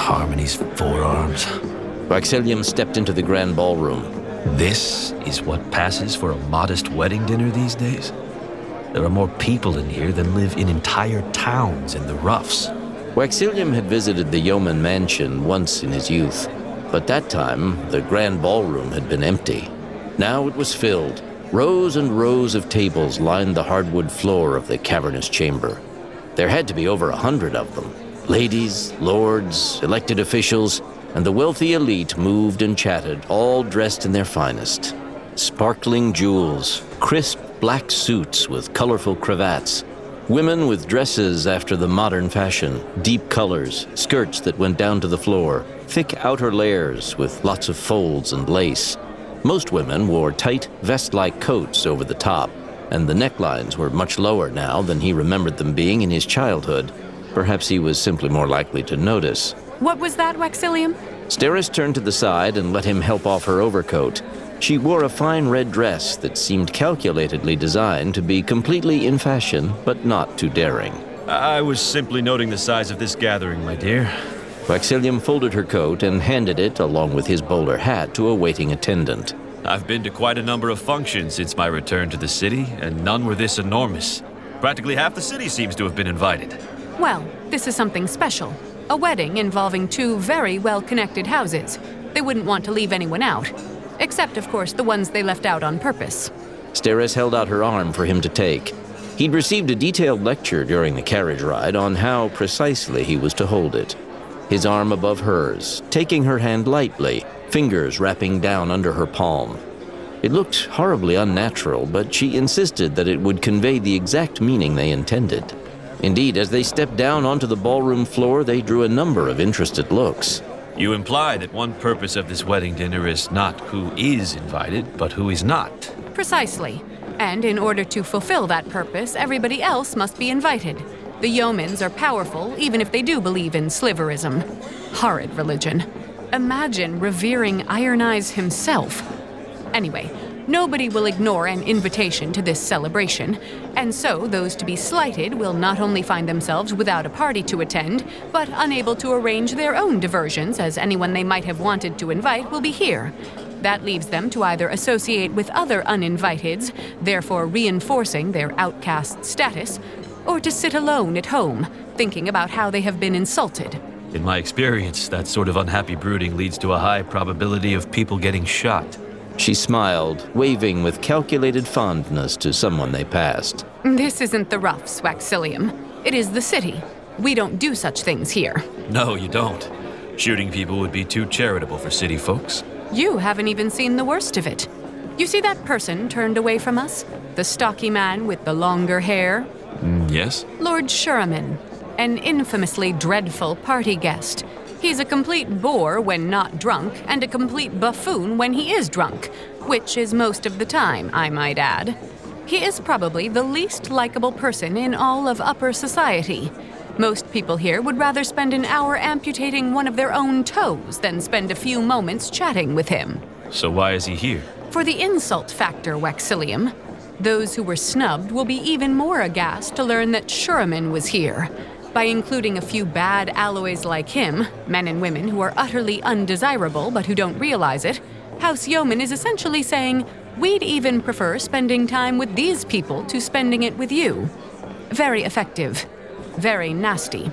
Harmony's forearms. Waxillium stepped into the grand ballroom. This is what passes for a modest wedding dinner these days? There are more people in here than live in entire towns in the roughs. Waxillium had visited the yeoman mansion once in his youth, but that time the grand ballroom had been empty. Now it was filled. Rows and rows of tables lined the hardwood floor of the cavernous chamber. There had to be over 100 of them. Ladies, lords, elected officials, and the wealthy elite moved and chatted, all dressed in their finest. Sparkling jewels, crisp black suits with colorful cravats, women with dresses after the modern fashion, deep colors, skirts that went down to the floor, thick outer layers with lots of folds and lace. Most women wore tight, vest-like coats over the top, and the necklines were much lower now than he remembered them being in his childhood. Perhaps he was simply more likely to notice. What was that, Waxillium? Steris turned to the side and let him help off her overcoat. She wore a fine red dress that seemed calculatedly designed to be completely in fashion, but not too daring. I was simply noting the size of this gathering, my dear. Waxillium folded her coat and handed it, along with his bowler hat, to a waiting attendant. I've been to quite a number of functions since my return to the city, and none were this enormous. Practically half the city seems to have been invited. Well, this is something special. A wedding involving two very well-connected houses. They wouldn't want to leave anyone out. Except, of course, the ones they left out on purpose. Steris held out her arm for him to take. He'd received a detailed lecture during the carriage ride on how precisely he was to hold it. His arm above hers, taking her hand lightly, fingers wrapping down under her palm. It looked horribly unnatural, but she insisted that it would convey the exact meaning they intended. Indeed, as they stepped down onto the ballroom floor, they drew a number of interested looks. You imply that one purpose of this wedding dinner is not who is invited, but who is not. Precisely. And in order to fulfill that purpose, everybody else must be invited. The yeomans are powerful, even if they do believe in sliverism. Horrid religion. Imagine revering Iron Eyes himself. Anyway, nobody will ignore an invitation to this celebration, and so those to be slighted will not only find themselves without a party to attend, but unable to arrange their own diversions, as anyone they might have wanted to invite will be here. That leaves them to either associate with other uninviteds, therefore reinforcing their outcast status, or to sit alone at home, thinking about how they have been insulted. In my experience, that sort of unhappy brooding leads to a high probability of people getting shot. She smiled, waving with calculated fondness to someone they passed. This isn't the roughs, Waxillium. It is the city. We don't do such things here. No, you don't. Shooting people would be too charitable for city folks. You haven't even seen the worst of it. You see that person turned away from us? The stocky man with the longer hair? Yes? Lord Shuraman, an infamously dreadful party guest. He's a complete bore when not drunk, and a complete buffoon when he is drunk, which is most of the time, I might add. He is probably the least likable person in all of upper society. Most people here would rather spend an hour amputating one of their own toes than spend a few moments chatting with him. So why is he here? For the insult factor, Waxillium. Those who were snubbed will be even more aghast to learn that Shuraman was here. By including a few bad alloys like him, men and women who are utterly undesirable but who don't realize it, House Yeoman is essentially saying, we'd even prefer spending time with these people to spending it with you. Very effective. Very nasty.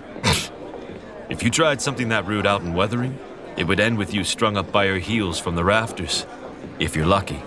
If you tried something that rude out in Weathering, it would end with you strung up by your heels from the rafters. If you're lucky.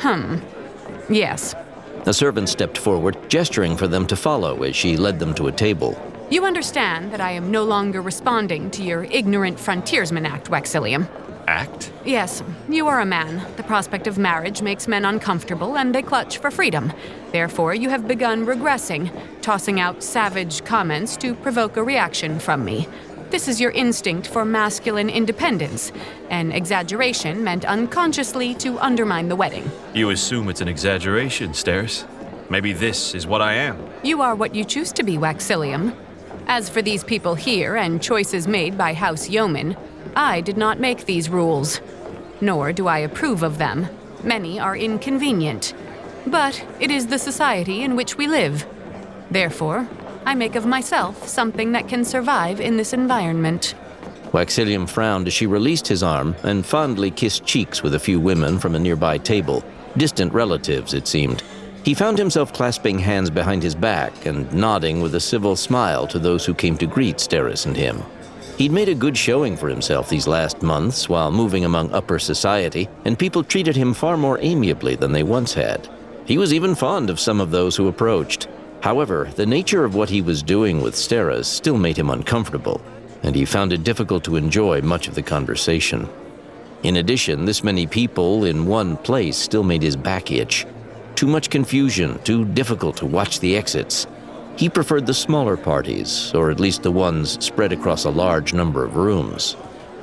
Yes. A servant stepped forward, gesturing for them to follow as she led them to a table. You understand that I am no longer responding to your ignorant frontiersman act, Waxillium. Act? Yes, you are a man. The prospect of marriage makes men uncomfortable, and they clutch for freedom. Therefore, you have begun regressing, tossing out savage comments to provoke a reaction from me. This is your instinct for masculine independence, an exaggeration meant unconsciously to undermine the wedding. You assume it's an exaggeration, Steris. Maybe this is what I am. You are what you choose to be, Waxillium. As for these people here and choices made by House Yeoman, I did not make these rules. Nor do I approve of them. Many are inconvenient. But it is the society in which we live. Therefore, I make of myself something that can survive in this environment. Waxilium frowned as she released his arm and fondly kissed cheeks with a few women from a nearby table, distant relatives, it seemed. He found himself clasping hands behind his back and nodding with a civil smile to those who came to greet Steris and him. He'd made a good showing for himself these last months while moving among upper society, and people treated him far more amiably than they once had. He was even fond of some of those who approached. However, the nature of what he was doing with Steris still made him uncomfortable, and he found it difficult to enjoy much of the conversation. In addition, this many people in one place still made his back itch. Too much confusion, too difficult to watch the exits. He preferred the smaller parties, or at least the ones spread across a large number of rooms.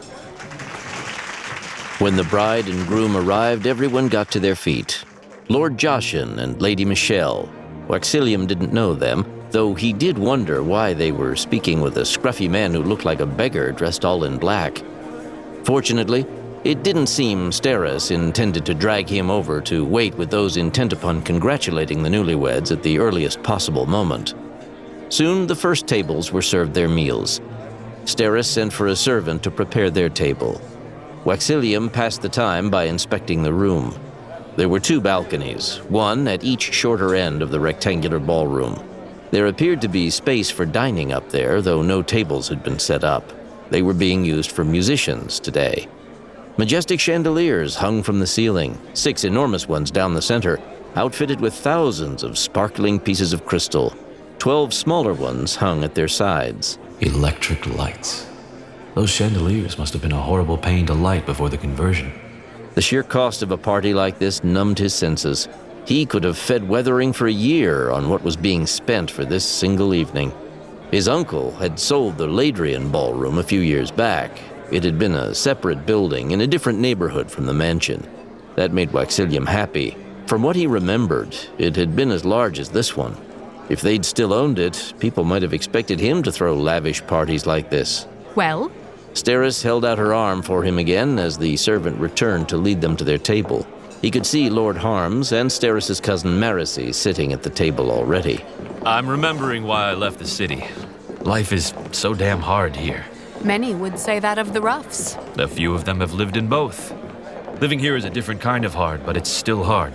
When the bride and groom arrived, everyone got to their feet. Lord Joshin and Lady Michelle. Waxilium didn't know them, though he did wonder why they were speaking with a scruffy man who looked like a beggar dressed all in black. Fortunately, it didn't seem Steris intended to drag him over to wait with those intent upon congratulating the newlyweds at the earliest possible moment. Soon the first tables were served their meals. Steris sent for a servant to prepare their table. Waxilium passed the time by inspecting the room. There were 2 balconies, one at each shorter end of the rectangular ballroom. There appeared to be space for dining up there, though no tables had been set up. They were being used for musicians today. Majestic chandeliers hung from the ceiling, 6 enormous ones down the center, outfitted with thousands of sparkling pieces of crystal. 12 smaller ones hung at their sides. Electric lights. Those chandeliers must have been a horrible pain to light before the conversion. The sheer cost of a party like this numbed his senses. He could have fed Weathering for a year on what was being spent for this single evening. His uncle had sold the Ladrian ballroom a few years back. It had been a separate building in a different neighborhood from the mansion. That made Waxilium happy. From what he remembered, it had been as large as this one. If they'd still owned it, people might have expected him to throw lavish parties like this. Well? Steris held out her arm for him again as the servant returned to lead them to their table. He could see Lord Harms and Steris' cousin Marasi sitting at the table already. I'm remembering why I left the city. Life is so damn hard here. Many would say that of the Ruffs. A few of them have lived in both. Living here is a different kind of hard, but it's still hard.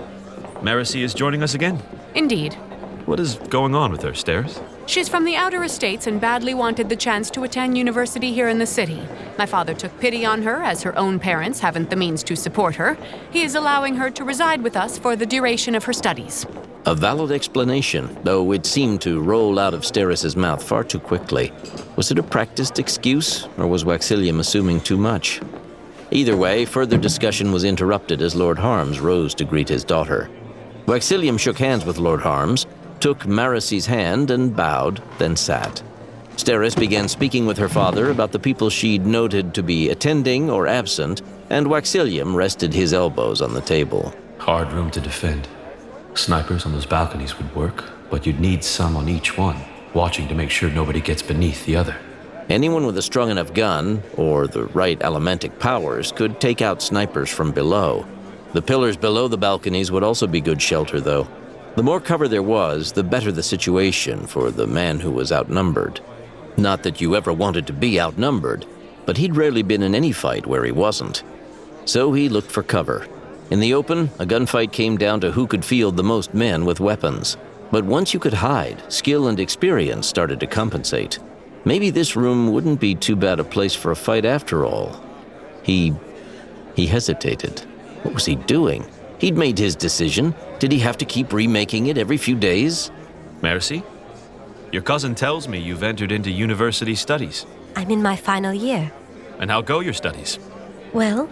Marasi is joining us again? Indeed. What is going on with her, Steris? She's from the outer estates and badly wanted the chance to attend university here in the city. My father took pity on her, as her own parents haven't the means to support her. He is allowing her to reside with us for the duration of her studies. A valid explanation, though it seemed to roll out of Steris' mouth far too quickly. Was it a practiced excuse, or was Waxilium assuming too much? Either way, further discussion was interrupted as Lord Harms rose to greet his daughter. Waxilium shook hands with Lord Harms, took Marasi's hand and bowed, then sat. Steris began speaking with her father about the people she'd noted to be attending or absent, and Waxilium rested his elbows on the table. Hard room to defend. Snipers on those balconies would work, but you'd need some on each one, watching to make sure nobody gets beneath the other. Anyone with a strong enough gun, or the right elementic powers, could take out snipers from below. The pillars below the balconies would also be good shelter, though. The more cover there was, the better the situation for the man who was outnumbered. Not that you ever wanted to be outnumbered, but he'd rarely been in any fight where he wasn't. So he looked for cover. In the open, a gunfight came down to who could field the most men with weapons. But once you could hide, skill and experience started to compensate. Maybe this room wouldn't be too bad a place for a fight after all. He hesitated. What was he doing? He'd made his decision. Did he have to keep remaking it every few days? Marasi? Your cousin tells me you've entered into university studies. I'm in my final year. And how go your studies? Well,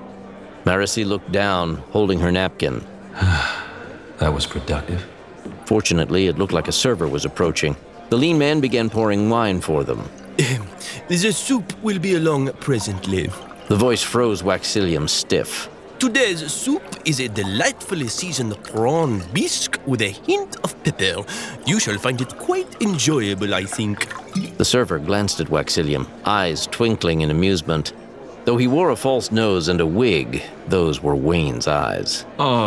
Marasi looked down, holding her napkin. That was productive. Fortunately, it looked like a server was approaching. The lean man began pouring wine for them. The soup will be along presently. The voice froze Waxilium stiff. Today's soup is a delightfully seasoned prawn bisque with a hint of pepper. You shall find it quite enjoyable, I think. The server glanced at Waxilium, eyes twinkling in amusement. Though he wore a false nose and a wig, those were Wayne's eyes.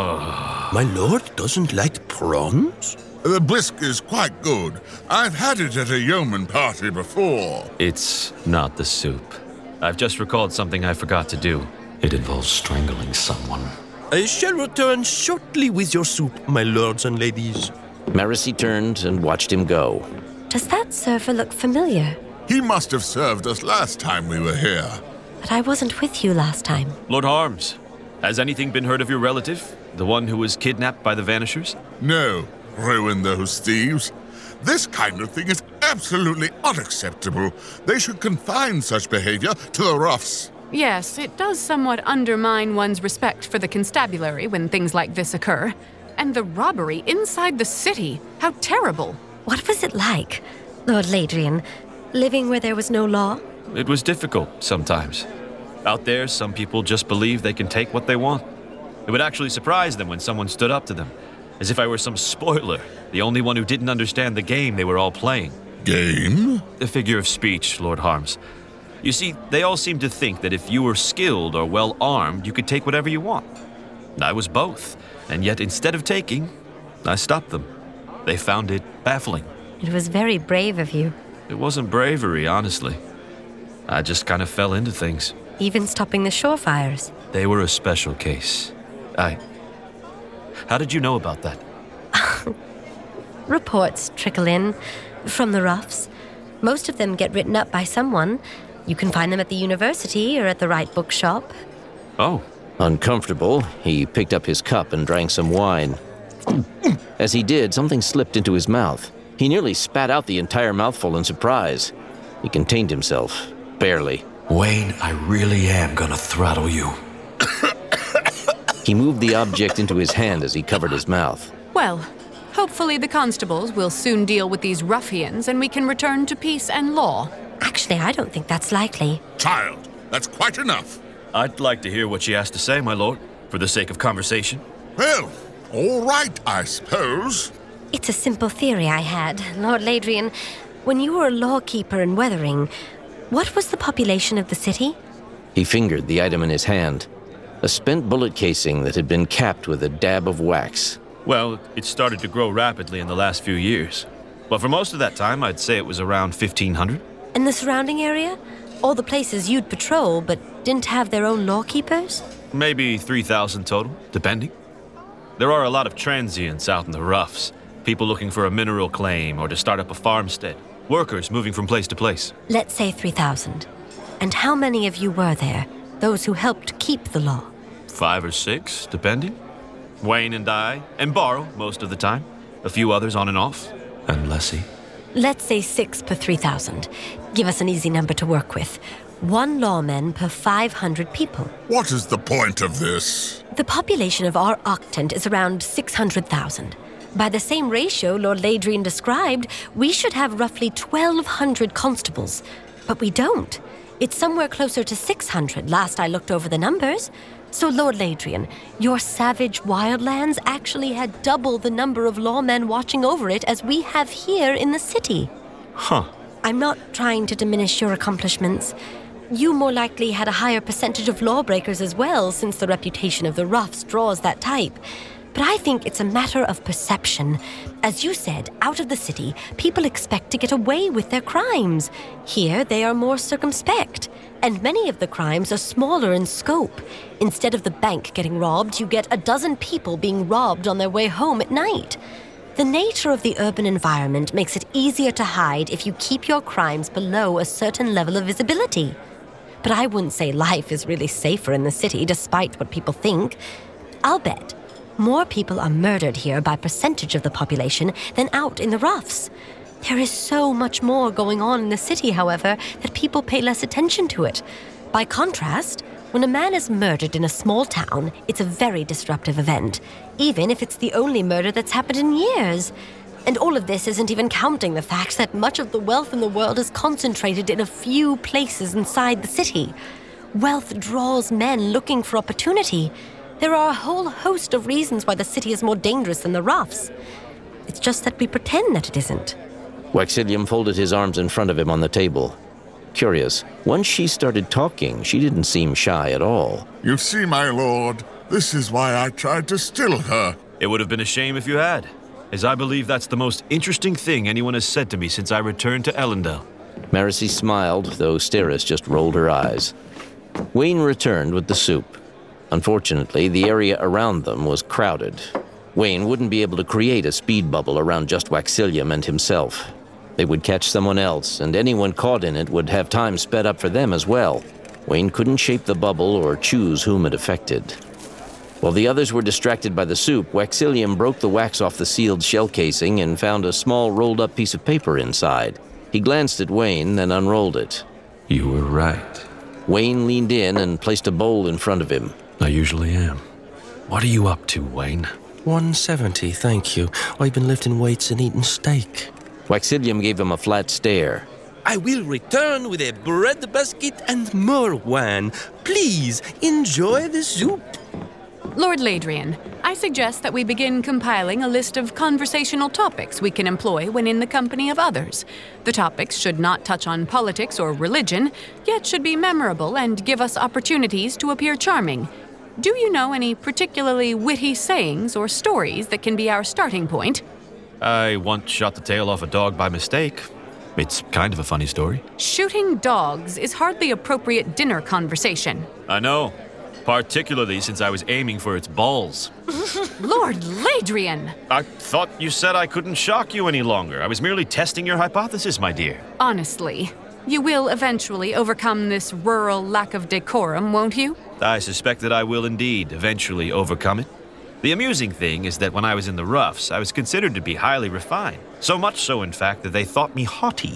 My lord doesn't like prawns? The bisque is quite good. I've had it at a yeoman party before. It's not the soup. I've just recalled something I forgot to do. It involves strangling someone. I shall return shortly with your soup, my lords and ladies. Marasi turned and watched him go. Does that server look familiar? He must have served us last time we were here. But I wasn't with you last time. Lord Harms, has anything been heard of your relative? The one who was kidnapped by the Vanishers? No, ruin those thieves. This kind of thing is absolutely unacceptable. They should confine such behavior to the roughs. Yes, it does somewhat undermine one's respect for the constabulary when things like this occur. And the robbery inside the city. How terrible. What was it like, Lord Ladrian, living where there was no law? It was difficult sometimes. Out there, some people just believe they can take what they want. It would actually surprise them when someone stood up to them, as if I were some spoiler, the only one who didn't understand the game they were all playing. Game? A figure of speech, Lord Harms. You see, they all seemed to think that if you were skilled or well-armed, you could take whatever you want. I was both, and yet instead of taking, I stopped them. They found it baffling. It was very brave of you. It wasn't bravery, honestly. I just kind of fell into things. Even stopping the shore fires. They were a special case. How did you know about that? Reports trickle in from the roughs. Most of them get written up by someone. You can find them at the university or at the right bookshop. Oh. Uncomfortable, he picked up his cup and drank some wine. As he did, something slipped into his mouth. He nearly spat out the entire mouthful in surprise. He contained himself, barely. Wayne, I really am gonna throttle you. He moved the object into his hand as he covered his mouth. Well, hopefully the constables will soon deal with these ruffians and we can return to peace and law. Actually, I don't think that's likely. Child, that's quite enough. I'd like to hear what she has to say, my lord, for the sake of conversation. Well, all right, I suppose. It's a simple theory I had, Lord Ladrian. When you were a lawkeeper in Weathering, what was the population of the city? He fingered the item in his hand. A spent bullet casing that had been capped with a dab of wax. Well, it started to grow rapidly in the last few years. But for most of that time, I'd say it was around 1,500. And the surrounding area? All the places you'd patrol, but didn't have their own lawkeepers? Maybe 3,000 total, depending. There are a lot of transients out in the roughs. People looking for a mineral claim or to start up a farmstead. Workers moving from place to place. Let's say 3,000. And how many of you were there? Those who helped keep the law? 5 or 6, depending. Wayne and I, and Barrow most of the time. A few others on and off. And Lessie. Let's say 6 per 3,000. Give us an easy number to work with. 1 lawman per 500 people. What is the point of this? The population of our octant is around 600,000. By the same ratio Lord Ladrian described, we should have roughly 1,200 constables. But we don't. It's somewhere closer to 600 last I looked over the numbers. So, Lord Ladrian, your savage wildlands actually had double the number of lawmen watching over it as we have here in the city. Huh. I'm not trying to diminish your accomplishments. You more likely had a higher percentage of lawbreakers as well, since the reputation of the roughs draws that type. But I think it's a matter of perception. As you said, out of the city, people expect to get away with their crimes. Here, they are more circumspect. And many of the crimes are smaller in scope. Instead of the bank getting robbed, you get a dozen people being robbed on their way home at night. The nature of the urban environment makes it easier to hide if you keep your crimes below a certain level of visibility. But I wouldn't say life is really safer in the city, despite what people think. I'll bet more people are murdered here by percentage of the population than out in the roughs. There is so much more going on in the city, however, that people pay less attention to it. By contrast, when a man is murdered in a small town, it's a very disruptive event, even if it's the only murder that's happened in years. And all of this isn't even counting the fact that much of the wealth in the world is concentrated in a few places inside the city. Wealth draws men looking for opportunity. There are a whole host of reasons why the city is more dangerous than the roughs. It's just that we pretend that it isn't. Waxilium folded his arms in front of him on the table. Curious, once she started talking, she didn't seem shy at all. You see, my lord, this is why I tried to still her. It would have been a shame if you had, as I believe that's the most interesting thing anyone has said to me since I returned to Ellendale. Marcy smiled, though Steris just rolled her eyes. Wayne returned with the soup. Unfortunately, the area around them was crowded. Wayne wouldn't be able to create a speed bubble around just Waxilium and himself. They would catch someone else, and anyone caught in it would have time sped up for them as well. Wayne couldn't shape the bubble or choose whom it affected. While the others were distracted by the soup, Waxilium broke the wax off the sealed shell casing and found a small rolled-up piece of paper inside. He glanced at Wayne, then unrolled it. You were right. Wayne leaned in and placed a bowl in front of him. I usually am. What are you up to, Wayne? 170, thank you. I've been lifting weights and eating steak. Waxilium gave him a flat stare. I will return with a bread basket and more wine. Please, enjoy the soup. Lord Ladrian, I suggest that we begin compiling a list of conversational topics we can employ when in the company of others. The topics should not touch on politics or religion, yet should be memorable and give us opportunities to appear charming. Do you know any particularly witty sayings or stories that can be our starting point? I once shot the tail off a dog by mistake. It's kind of a funny story. Shooting dogs is hardly appropriate dinner conversation. I know. Particularly since I was aiming for its balls. Lord Ladrian! I thought you said I couldn't shock you any longer. I was merely testing your hypothesis, my dear. Honestly, you will eventually overcome this rural lack of decorum, won't you? I suspect that I will indeed eventually overcome it. The amusing thing is that when I was in the roughs, I was considered to be highly refined. So much so, in fact, that they thought me haughty.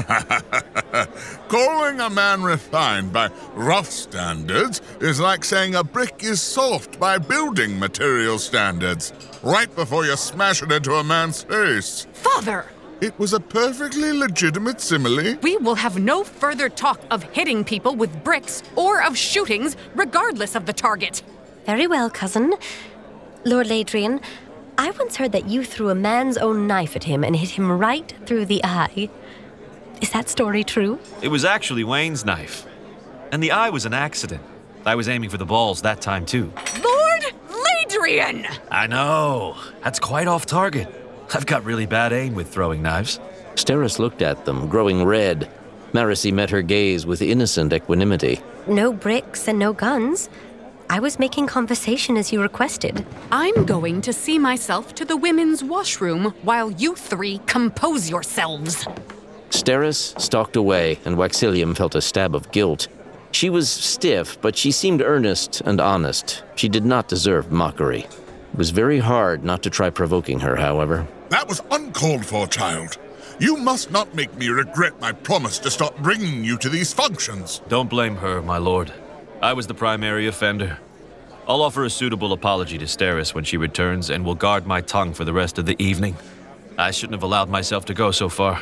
Calling a man refined by rough standards is like saying a brick is soft by building material standards, right before you smash it into a man's face. Father! It was a perfectly legitimate simile. We will have no further talk of hitting people with bricks or of shootings, regardless of the target. Very well, cousin. Lord Ladrian, I once heard that you threw a man's own knife at him and hit him right through the eye. Is that story true? It was actually Wayne's knife. And the eye was an accident. I was aiming for the balls that time, too. Lord Ladrian! I know. That's quite off target. I've got really bad aim with throwing knives. Steris looked at them, growing red. Marcy met her gaze with innocent equanimity. No bricks and no guns. I was making conversation as you requested. I'm going to see myself to the women's washroom while you three compose yourselves. Steris stalked away, and Waxilium felt a stab of guilt. She was stiff, but she seemed earnest and honest. She did not deserve mockery. It was very hard not to try provoking her, however. That was uncalled for, child. You must not make me regret my promise to stop bringing you to these functions. Don't blame her, my lord. I was the primary offender. I'll offer a suitable apology to Steris when she returns and will guard my tongue for the rest of the evening. I shouldn't have allowed myself to go so far.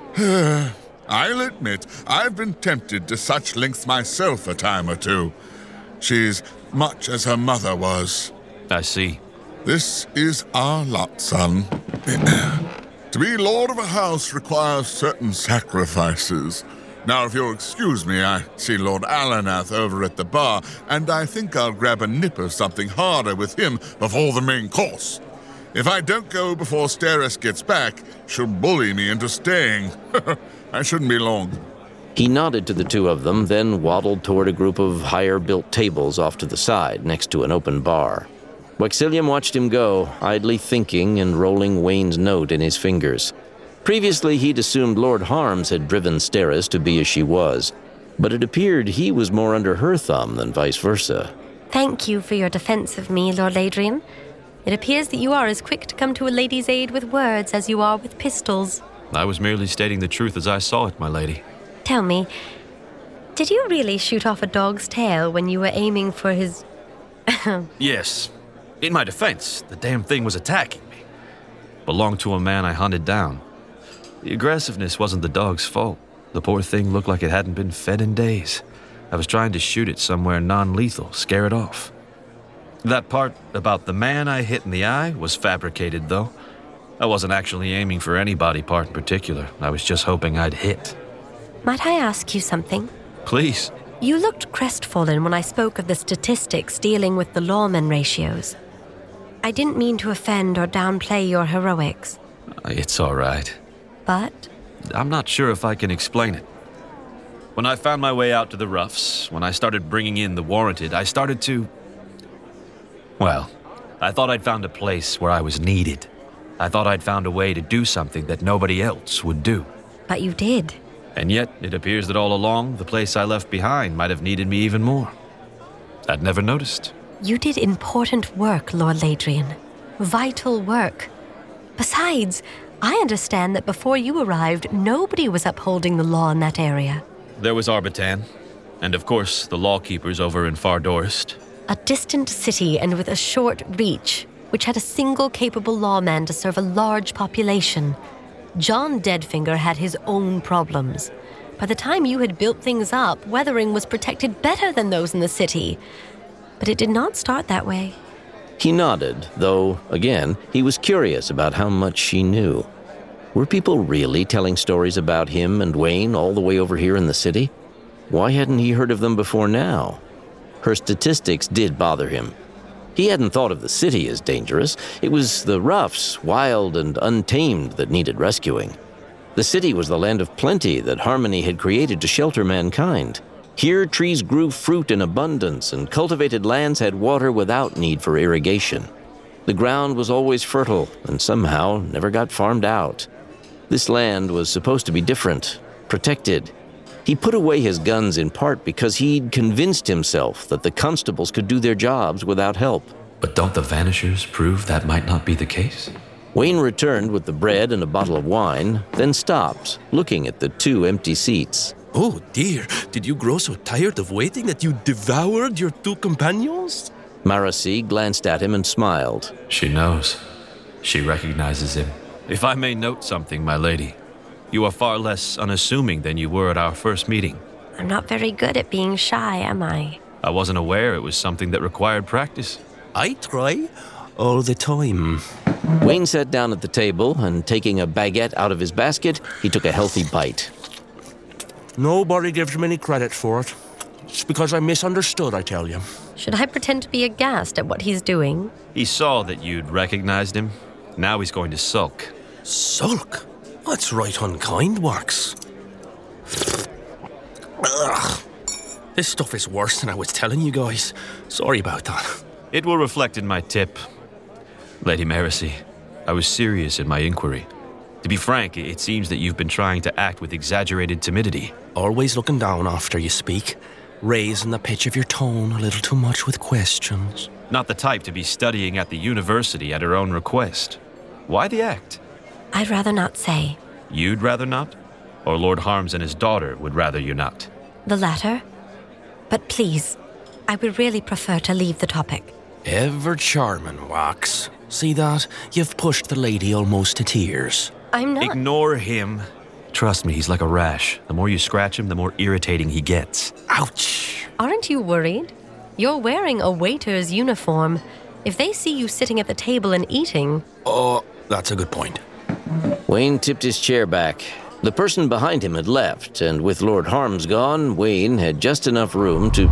I'll admit, I've been tempted to such lengths myself a time or two. She's much as her mother was. I see. This is our lot, son. To be lord of a house requires certain sacrifices. Now, if you'll excuse me, I see Lord Alanath over at the bar, and I think I'll grab a nip of something harder with him before the main course. If I don't go before Steris gets back, she'll bully me into staying. I shouldn't be long. He nodded to the two of them, then waddled toward a group of higher-built tables off to the side, next to an open bar. Waxilium watched him go, idly thinking and rolling Wayne's note in his fingers. Previously, he'd assumed Lord Harms had driven Steris to be as she was, but it appeared he was more under her thumb than vice versa. Thank you for your defense of me, Lord Ladrian. It appears that you are as quick to come to a lady's aid with words as you are with pistols. I was merely stating the truth as I saw it, my lady. Tell me, did you really shoot off a dog's tail when you were aiming for his... Yes. In my defense, the damn thing was attacking me. Belonged to a man I hunted down. The aggressiveness wasn't the dog's fault. The poor thing looked like it hadn't been fed in days. I was trying to shoot it somewhere non-lethal, scare it off. That part about the man I hit in the eye was fabricated, though. I wasn't actually aiming for any body part in particular. I was just hoping I'd hit. Might I ask you something? Please. You looked crestfallen when I spoke of the statistics dealing with the lawman ratios. I didn't mean to offend or downplay your heroics. It's all right. But I'm not sure if I can explain it. When I found my way out to the roughs, when I started bringing in the warranted, I started to... Well, I thought I'd found a place where I was needed. I thought I'd found a way to do something that nobody else would do. But you did. And yet, it appears that all along, the place I left behind might have needed me even more. I'd never noticed. You did important work, Lord Ladrian. Vital work. Besides, I understand that before you arrived, nobody was upholding the law in that area. There was Arbitan, and of course, the lawkeepers over in Far Dorst. A distant city and with a short reach, which had a single capable lawman to serve a large population. John Deadfinger had his own problems. By the time you had built things up, Weathering was protected better than those in the city. But it did not start that way. He nodded, though, again, he was curious about how much she knew. Were people really telling stories about him and Wayne all the way over here in the city? Why hadn't he heard of them before now? Her statistics did bother him. He hadn't thought of the city as dangerous. It was the roughs, wild and untamed, that needed rescuing. The city was the land of plenty that Harmony had created to shelter mankind. Here, trees grew fruit in abundance, and cultivated lands had water without need for irrigation. The ground was always fertile, and somehow never got farmed out. This land was supposed to be different, protected. He put away his guns in part because he'd convinced himself that the constables could do their jobs without help. But don't the Vanishers prove that might not be the case? Wayne returned with the bread and a bottle of wine, then stopped, looking at the 2 empty seats. Oh dear, did you grow so tired of waiting that you devoured your 2 companions? Marasi glanced at him and smiled. She knows. She recognizes him. If I may note something, my lady, you are far less unassuming than you were at our first meeting. I'm not very good at being shy, am I? I wasn't aware it was something that required practice. I try all the time. Wayne sat down at the table, and taking a baguette out of his basket, he took a healthy bite. Nobody gives him any credit for it. It's because I misunderstood, I tell you. Should I pretend to be aghast at what he's doing? He saw that you'd recognized him. Now he's going to sulk. Sulk? That's right unkind, Wax. Ugh. This stuff is worse than I was telling you guys. Sorry about that. It will reflect in my tip. Lady Marasi, I was serious in my inquiry. To be frank, it seems that you've been trying to act with exaggerated timidity. Always looking down after you speak. Raising the pitch of your tone a little too much with questions. Not the type to be studying at the university at her own request. Why the act? I'd rather not say. You'd rather not? Or Lord Harms and his daughter would rather you not? The latter. But please, I would really prefer to leave the topic. Ever charming, Wax. See that? You've pushed the lady almost to tears. I'm not. Ignore him. Trust me, he's like a rash. The more you scratch him, the more irritating he gets. Ouch! Aren't you worried? You're wearing a waiter's uniform. If they see you sitting at the table and eating... Oh, that's a good point. Wayne tipped his chair back. The person behind him had left, and with Lord Harms gone, Wayne had just enough room to...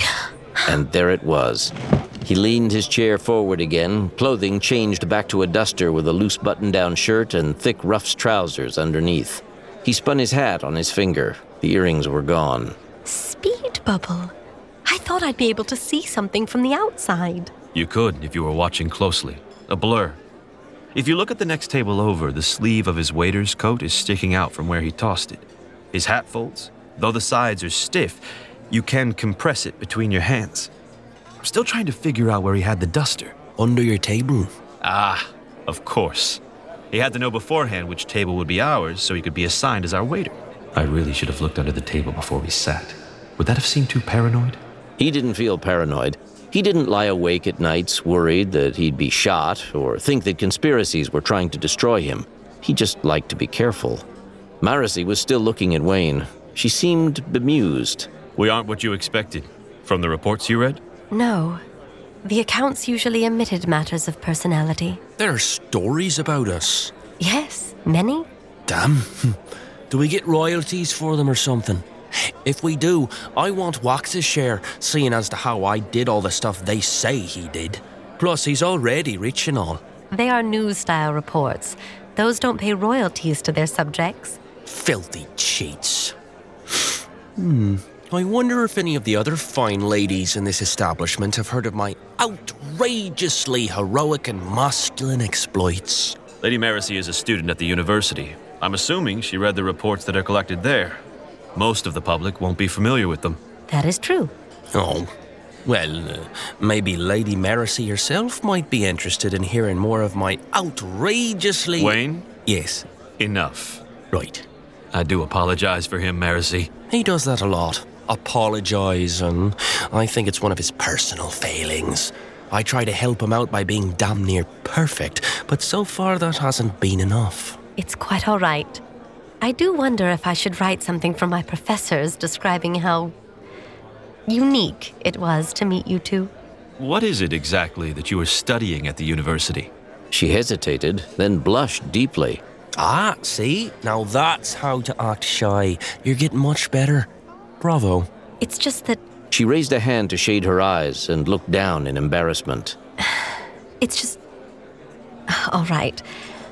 And there it was. He leaned his chair forward again, clothing changed back to a duster with a loose button-down shirt and thick Ruff's trousers underneath. He spun his hat on his finger. The earrings were gone. Speed bubble. I thought I'd be able to see something from the outside. You could if you were watching closely. A blur. If you look at the next table over, the sleeve of his waiter's coat is sticking out from where he tossed it. His hat folds, though the sides are stiff, you can compress it between your hands. I'm still trying to figure out where he had the duster. Under your table. Ah, of course. He had to know beforehand which table would be ours so he could be assigned as our waiter. I really should have looked under the table before we sat. Would that have seemed too paranoid? He didn't feel paranoid. He didn't lie awake at nights worried that he'd be shot or think that conspiracies were trying to destroy him. He just liked to be careful. Marasi was still looking at Wayne. She seemed bemused. We aren't what you expected. From the reports you read? No. The accounts usually omitted matters of personality. There are stories about us. Yes, many. Damn. Do we get royalties for them or something? If we do, I want Wax's share, seeing as to how I did all the stuff they say he did. Plus, he's already rich and all. They are news-style reports. Those don't pay royalties to their subjects. Filthy cheats. I wonder if any of the other fine ladies in this establishment have heard of my outrageously heroic and masculine exploits. Lady Maracy is a student at the university. I'm assuming she read the reports that are collected there. Most of the public won't be familiar with them. That is true. Oh, well, maybe Lady Maracy herself might be interested in hearing more of my outrageously... Wayne? Yes. Enough. Right. I do apologize for him, Maracy. He does that a lot. Apologise, and I think it's one of his personal failings. I try to help him out by being damn near perfect, but so far that hasn't been enough. It's quite all right. I do wonder if I should write something for my professors describing how unique it was to meet you two. What is it exactly that you are studying at the university? She hesitated, then blushed deeply. Ah, see? Now that's how to act shy. You're getting much better. Bravo. It's just that She raised a hand to shade her eyes and looked down in embarrassment. it's just... All right.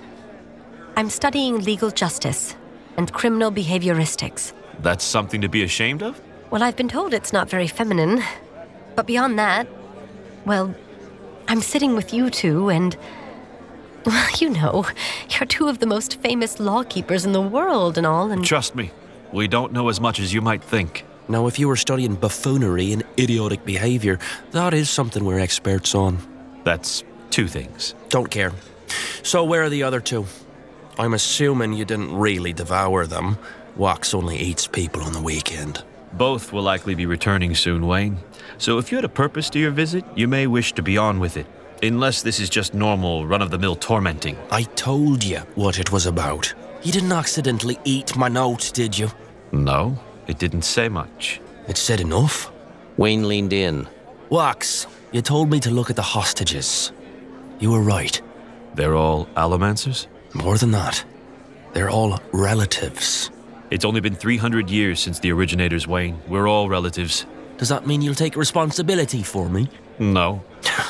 I'm studying legal justice and criminal behavioristics. That's something to be ashamed of? Well, I've been told it's not very feminine. But beyond that, well, I'm sitting with you two and... Well, you know, you're two of the most famous lawkeepers in the world and all, and... Trust me, we don't know as much as you might think. Now, if you were studying buffoonery and idiotic behaviour, that is something we're experts on. That's two things. Don't care. So where are the other two? I'm assuming you didn't really devour them. Wax only eats people on the weekend. Both will likely be returning soon, Wayne. So if you had a purpose to your visit, you may wish to be on with it. Unless this is just normal, run-of-the-mill tormenting. I told you what it was about. You didn't accidentally eat my note, did you? No, it didn't say much. It said enough. Wayne leaned in. Wax, you told me to look at the hostages. You were right. They're all allomancers? More than that. They're all relatives. It's only been 300 years since the originators, Wayne. We're all relatives. Does that mean you'll take responsibility for me? No.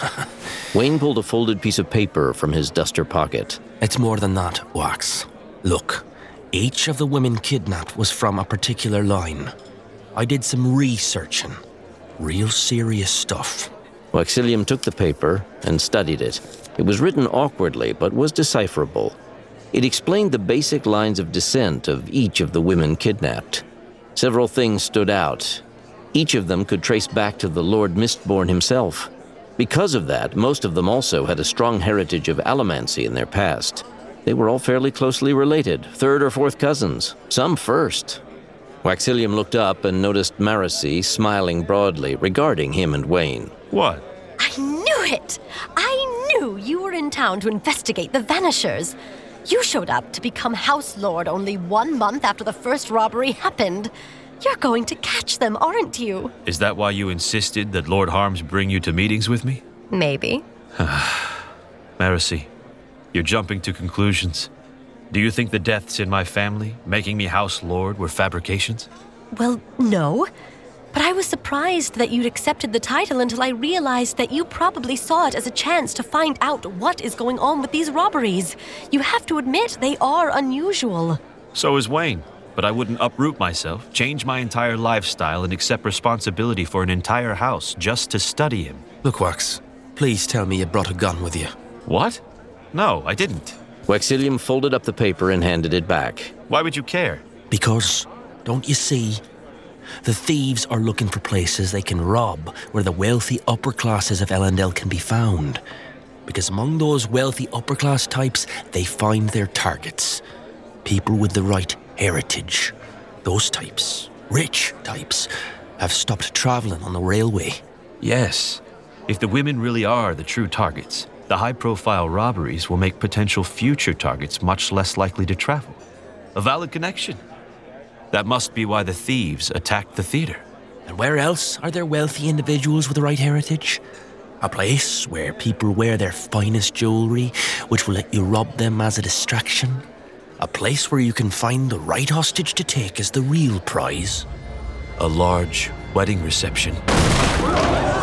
Wayne pulled a folded piece of paper from his duster pocket. It's more than that, Wax. Look, each of the women kidnapped was from a particular line. I did some researching. Real serious stuff. Waxilium took the paper and studied it. It was written awkwardly, but was decipherable. It explained the basic lines of descent of each of the women kidnapped. Several things stood out. Each of them could trace back to the Lord Mistborn himself. Because of that, most of them also had a strong heritage of allomancy in their past. They were all fairly closely related, third or fourth cousins, some first. Waxilium looked up and noticed Maracy smiling broadly, regarding him and Wayne. What? I knew it! I knew you were in town to investigate the Vanishers. You showed up to become House Lord only 1 month after the first robbery happened. You're going to catch them, aren't you? Is that why you insisted that Lord Harms bring you to meetings with me? Maybe. Maracy, you're jumping to conclusions. Do you think the deaths in my family, making me House Lord, were fabrications? Well, no. But I was surprised that you'd accepted the title until I realized that you probably saw it as a chance to find out what is going on with these robberies. You have to admit they are unusual. So is Wayne. But I wouldn't uproot myself, change my entire lifestyle, and accept responsibility for an entire house just to study him. Look, Wax, please tell me you brought a gun with you. What? No, I didn't. Waxilium folded up the paper and handed it back. Why would you care? Because, don't you see, the thieves are looking for places they can rob where the wealthy upper classes of Elendel can be found. Because among those wealthy upper class types, they find their targets. People with the right heritage. Those types, rich types, have stopped traveling on the railway. Yes. If the women really are the true targets, the high-profile robberies will make potential future targets much less likely to travel. A valid connection. That must be why the thieves attacked the theater. And where else are there wealthy individuals with the right heritage? A place where people wear their finest jewelry, which will let you rob them as a distraction. A place where you can find the right hostage to take as the real prize. A large wedding reception.